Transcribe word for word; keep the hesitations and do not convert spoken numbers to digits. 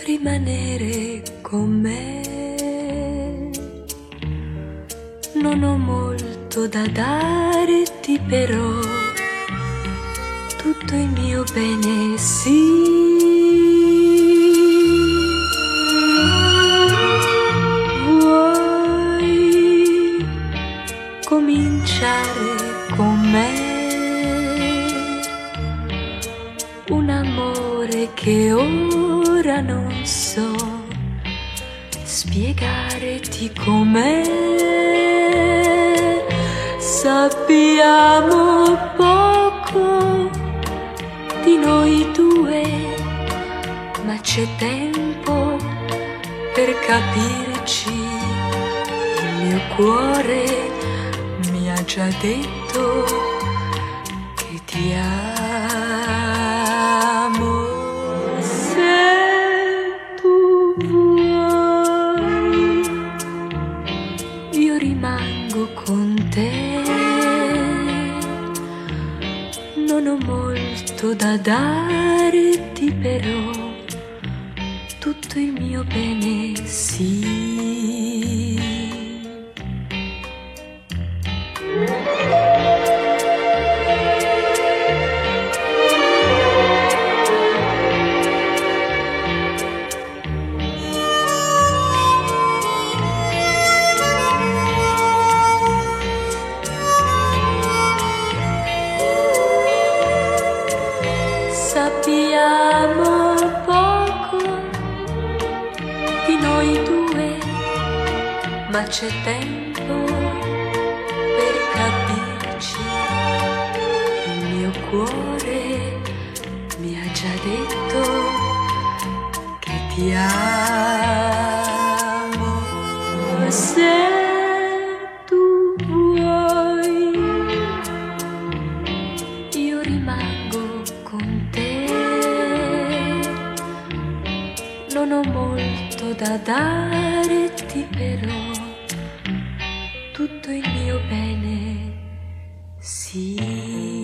rimanere con me. Non ho molto da darti, però tutto il mio bene sì. Vuoi cominciare con me? Un amore che ora non so spiegarti com'è. Sappiamo poco di noi due, ma c'è tempo per capirci. Il mio cuore mi ha già detto che ti amo. Se tu vuoi, io rimango con te. Non ho molto da darti, però tutto il mio bene sì. Sappiamo poco di noi due, ma c'è tempo per capirci. Il mio cuore mi ha già detto che ti amo. Se tu vuoi, io rimango con te. Non ho molto da darti, però tutto il mio bene sì.